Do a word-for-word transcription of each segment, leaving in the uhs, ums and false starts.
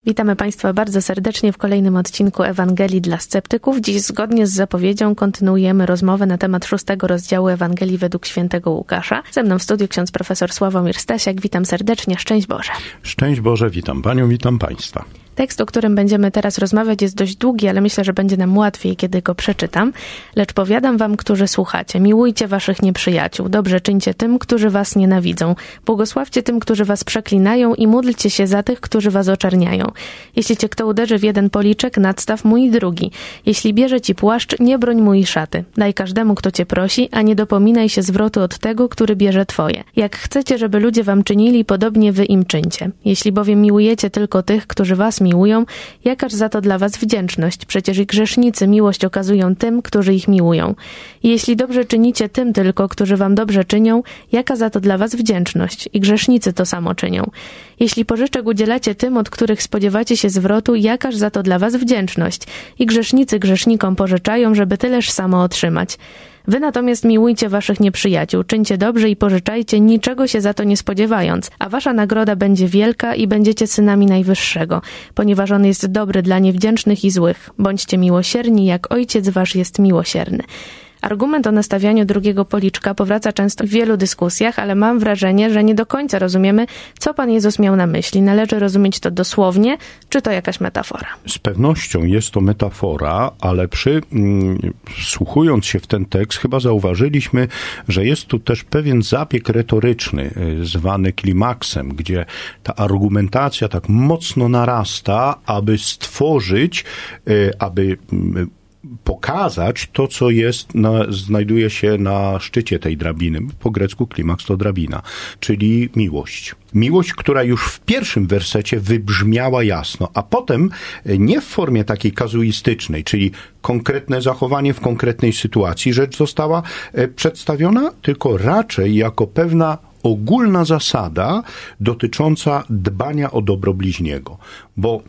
Witamy Państwa bardzo serdecznie w kolejnym odcinku Ewangelii dla Sceptyków. Dziś zgodnie z zapowiedzią kontynuujemy rozmowę na temat szóstego rozdziału Ewangelii według świętego Łukasza. Ze mną w studiu ksiądz profesor Sławomir Stasiak. Witam serdecznie. Szczęść Boże. Szczęść Boże, witam Panią, witam Państwa. Tekst, o którym będziemy teraz rozmawiać, jest dość długi, ale myślę, że będzie nam łatwiej, kiedy go przeczytam. Lecz powiadam wam, którzy słuchacie, miłujcie waszych nieprzyjaciół, dobrze czyńcie tym, którzy was nienawidzą, błogosławcie tym, którzy was przeklinają i módlcie się za tych, którzy was oczerniają. Jeśli cię kto uderzy w jeden policzek, nadstaw mu i drugi. Jeśli bierze ci płaszcz, nie broń mu i szaty. Daj każdemu, kto cię prosi, a nie dopominaj się zwrotu od tego, który bierze twoje. Jak chcecie, żeby ludzie wam czynili, podobnie wy im czyńcie. Jeśli bowiem miłujecie tylko tych, którzy was miłują, jakaż za to dla was wdzięczność? Przecież i grzesznicy miłość okazują tym, którzy ich miłują. I jeśli dobrze czynicie tym tylko, którzy wam dobrze czynią, jaka za to dla was wdzięczność? I grzesznicy to samo czynią. Jeśli pożyczek udzielacie tym, od których spodziewacie się zwrotu, jakaż za to dla was wdzięczność? I grzesznicy grzesznikom pożyczają, żeby tyleż samo otrzymać. Wy natomiast miłujcie waszych nieprzyjaciół, czyńcie dobrze i pożyczajcie, niczego się za to nie spodziewając, a wasza nagroda będzie wielka i będziecie synami Najwyższego, ponieważ On jest dobry dla niewdzięcznych i złych. Bądźcie miłosierni, jak Ojciec wasz jest miłosierny. Argument o nastawianiu drugiego policzka powraca często w wielu dyskusjach, ale mam wrażenie, że nie do końca rozumiemy, co Pan Jezus miał na myśli. Należy rozumieć to dosłownie, czy to jakaś metafora? Z pewnością jest to metafora, ale przy mm, wsłuchując się w ten tekst, chyba zauważyliśmy, że jest tu też pewien zabieg retoryczny, zwany klimaksem, gdzie ta argumentacja tak mocno narasta, aby stworzyć, y, aby y, pokazać to, co jest, na, znajduje się na szczycie tej drabiny. Po grecku klimaks to drabina, czyli miłość. Miłość, która już w pierwszym wersecie wybrzmiała jasno, a potem nie w formie takiej kazuistycznej, czyli konkretne zachowanie w konkretnej sytuacji rzecz została przedstawiona, tylko raczej jako pewna ogólna zasada dotycząca dbania o dobro bliźniego. Bo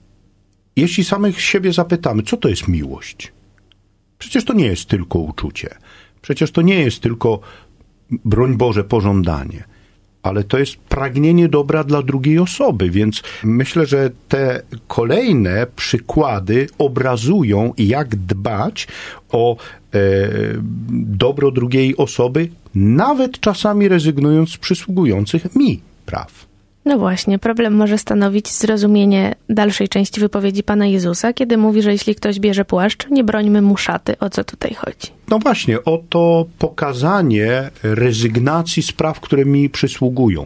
jeśli samych siebie zapytamy, co to jest miłość? Przecież to nie jest tylko uczucie. Przecież to nie jest tylko, broń Boże, pożądanie. Ale to jest pragnienie dobra dla drugiej osoby, więc myślę, że te kolejne przykłady obrazują, jak dbać o e, dobro drugiej osoby, nawet czasami rezygnując z przysługujących mi praw. No właśnie, problem może stanowić zrozumienie dalszej części wypowiedzi Pana Jezusa, kiedy mówi, że jeśli ktoś bierze płaszcz, nie brońmy mu szaty. O co tutaj chodzi? No właśnie, o to pokazanie rezygnacji z praw, które mi przysługują.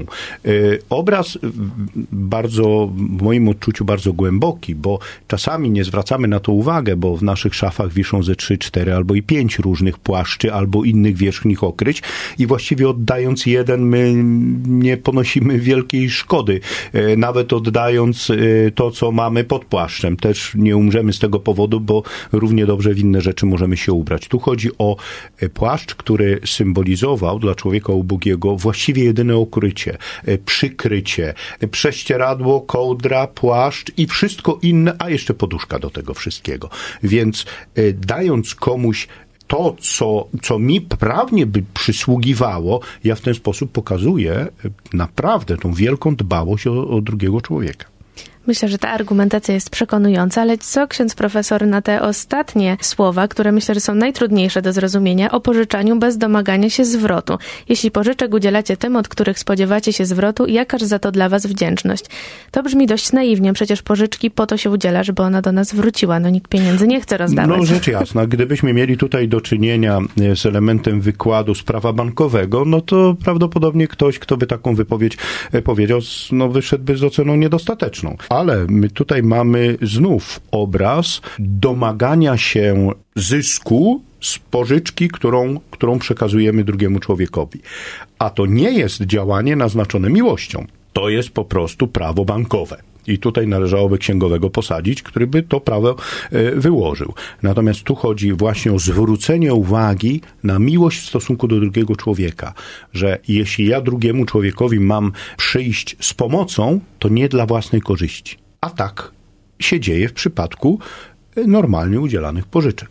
Obraz bardzo, w moim odczuciu, bardzo głęboki, bo czasami nie zwracamy na to uwagę, bo w naszych szafach wiszą ze trzy, cztery albo i pięć różnych płaszczy albo innych wierzchnich okryć i właściwie oddając jeden, my nie ponosimy wielkiej szkody. Nawet oddając to, co mamy pod płaszczem. Też nie umrzemy z tego powodu, bo równie dobrze w inne rzeczy możemy się ubrać. Tu chodzi o płaszcz, który symbolizował dla człowieka ubogiego właściwie jedyne ukrycie, przykrycie, prześcieradło, kołdra, płaszcz i wszystko inne, a jeszcze poduszka do tego wszystkiego. Więc dając komuś to, co, co mi prawnie by przysługiwało, ja w ten sposób pokazuję naprawdę tą wielką dbałość o, o drugiego człowieka. Myślę, że ta argumentacja jest przekonująca, ale co ksiądz profesor na te ostatnie słowa, które myślę, że są najtrudniejsze do zrozumienia, o pożyczaniu bez domagania się zwrotu. Jeśli pożyczek udzielacie tym, od których spodziewacie się zwrotu, jakaż za to dla was wdzięczność? To brzmi dość naiwnie, przecież pożyczki po to się udziela, żeby ona do nas wróciła. No nikt pieniędzy nie chce rozdawać. No rzecz jasna, gdybyśmy mieli tutaj do czynienia z elementem wykładu z prawa bankowego, no to prawdopodobnie ktoś, kto by taką wypowiedź powiedział, no wyszedłby z oceną niedostateczną. Ale my tutaj mamy znów obraz domagania się zysku z pożyczki, którą, którą przekazujemy drugiemu człowiekowi. A to nie jest działanie naznaczone miłością. To jest po prostu prawo bankowe. I tutaj należałoby księgowego posadzić, który by to prawo wyłożył. Natomiast tu chodzi właśnie o zwrócenie uwagi na miłość w stosunku do drugiego człowieka. Że jeśli ja drugiemu człowiekowi mam przyjść z pomocą, to nie dla własnej korzyści. A tak się dzieje w przypadku normalnie udzielanych pożyczek.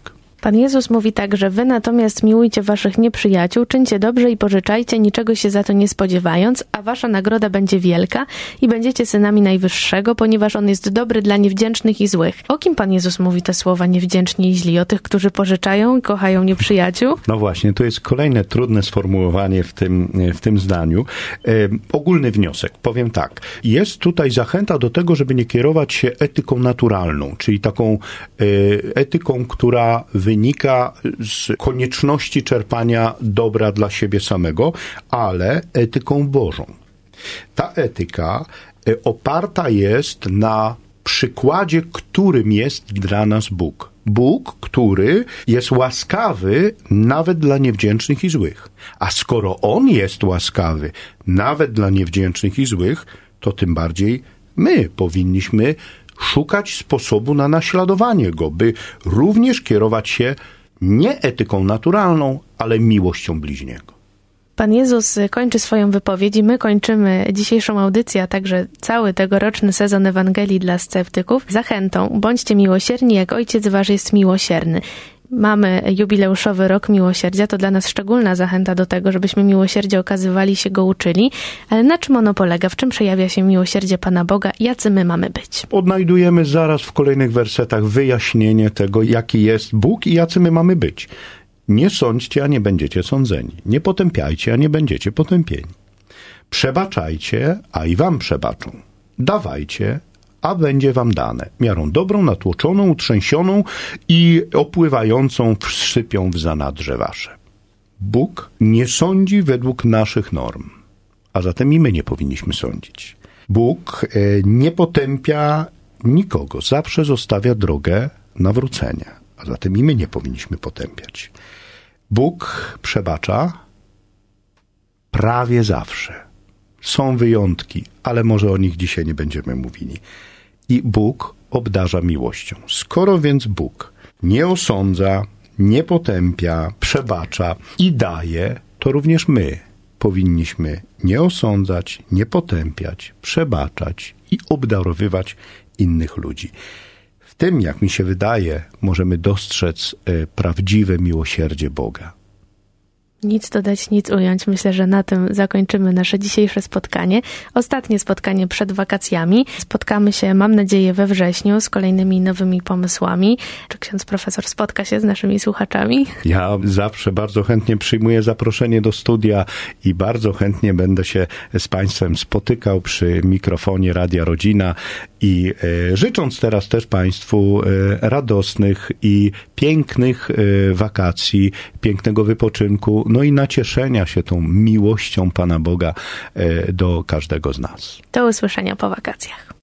Pan Jezus mówi tak, że wy natomiast miłujcie waszych nieprzyjaciół, czyńcie dobrze i pożyczajcie, niczego się za to nie spodziewając, a wasza nagroda będzie wielka i będziecie synami Najwyższego, ponieważ On jest dobry dla niewdzięcznych i złych. O kim Pan Jezus mówi te słowa niewdzięczni i źli? O tych, którzy pożyczają i kochają nieprzyjaciół? No właśnie, to jest kolejne trudne sformułowanie w tym, w tym zdaniu. E, ogólny wniosek, powiem tak. Jest tutaj zachęta do tego, żeby nie kierować się etyką naturalną, czyli taką e, etyką, która wynika z konieczności czerpania dobra dla siebie samego, ale etyką Bożą. Ta etyka oparta jest na przykładzie, którym jest dla nas Bóg. Bóg, który jest łaskawy nawet dla niewdzięcznych i złych. A skoro On jest łaskawy nawet dla niewdzięcznych i złych, to tym bardziej my powinniśmy szukać sposobu na naśladowanie Go, by również kierować się nie etyką naturalną, ale miłością bliźniego. Pan Jezus kończy swoją wypowiedź i my kończymy dzisiejszą audycję, a także cały tegoroczny sezon Ewangelii dla sceptyków zachętą: bądźcie miłosierni, jak Ojciec Wasz jest miłosierny. Mamy jubileuszowy rok miłosierdzia, to dla nas szczególna zachęta do tego, żebyśmy miłosierdzie okazywali, się go uczyli. Ale na czym ono polega? W czym przejawia się miłosierdzie Pana Boga? Jacy my mamy być? Odnajdujemy zaraz w kolejnych wersetach wyjaśnienie tego, jaki jest Bóg i jacy my mamy być. Nie sądźcie, a nie będziecie sądzeni. Nie potępiajcie, a nie będziecie potępieni. Przebaczajcie, a i wam przebaczą. Dawajcie, a będzie wam dane. Miarą dobrą, natłoczoną, utrzęsioną i opływającą wsypią w zanadrze wasze. Bóg nie sądzi według naszych norm, a zatem i my nie powinniśmy sądzić. Bóg nie potępia nikogo, zawsze zostawia drogę nawrócenia, a zatem i my nie powinniśmy potępiać. Bóg przebacza prawie zawsze. Są wyjątki, ale może o nich dzisiaj nie będziemy mówili. I Bóg obdarza miłością. Skoro więc Bóg nie osądza, nie potępia, przebacza i daje, to również my powinniśmy nie osądzać, nie potępiać, przebaczać i obdarowywać innych ludzi. W tym, jak mi się wydaje, możemy dostrzec e, prawdziwe miłosierdzie Boga. Nic dodać, nic ująć. Myślę, że na tym zakończymy nasze dzisiejsze spotkanie. Ostatnie spotkanie przed wakacjami. Spotkamy się, mam nadzieję, we wrześniu z kolejnymi nowymi pomysłami. Czy ksiądz profesor spotka się z naszymi słuchaczami? Ja zawsze bardzo chętnie przyjmuję zaproszenie do studia i bardzo chętnie będę się z Państwem spotykał przy mikrofonie Radia Rodzina i e, życząc teraz też Państwu e, radosnych i pięknych e, wakacji, pięknego wypoczynku, no i nacieszenia się tą miłością Pana Boga do każdego z nas. Do usłyszenia po wakacjach.